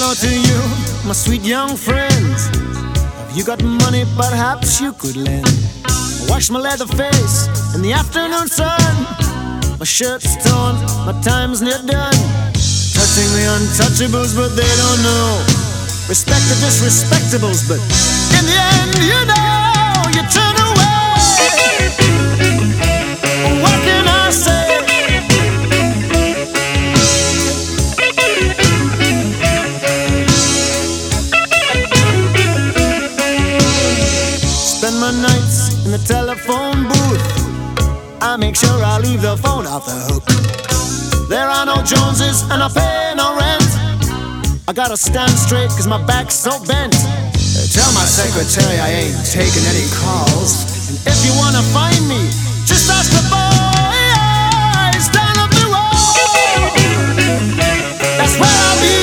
Hello to you, my sweet young friends. Have you got money perhaps you could lend? Wash my leather face in the afternoon sun. My shirt's torn, my time's near done. Touching the untouchables, but they don't know. Respect the disrespectables, but in the end, you know, you turn away. What can I say? Spend my nights in the telephone booth. I make sure I leave the phone off the hook. There are no Joneses and I pay no rent. I gotta stand straight cause my back's so bent. Tell my secretary I ain't taking any calls. And if you wanna find me, just ask the boys down up the road. That's where I'll be.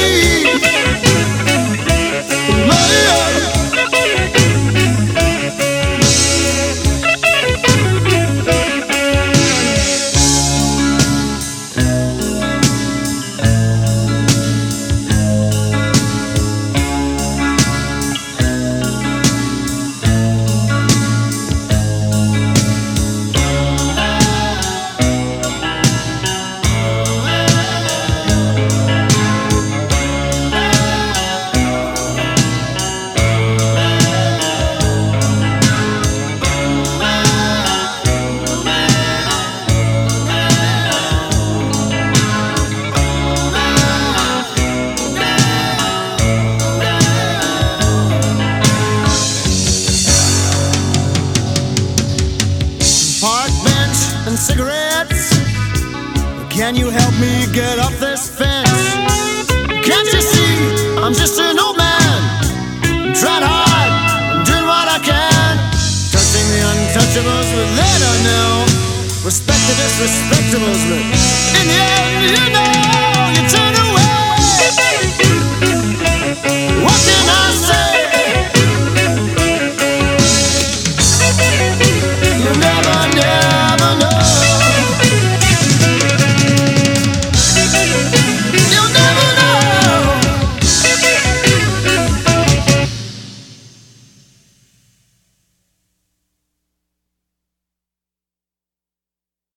Cigarettes, can you help me get off this fence? Can't you see I'm just an old man? I'm trying hard, I'm doing what I can. Touching the untouchables, but they don't know. Respect the disrespectables, but in the end, you know.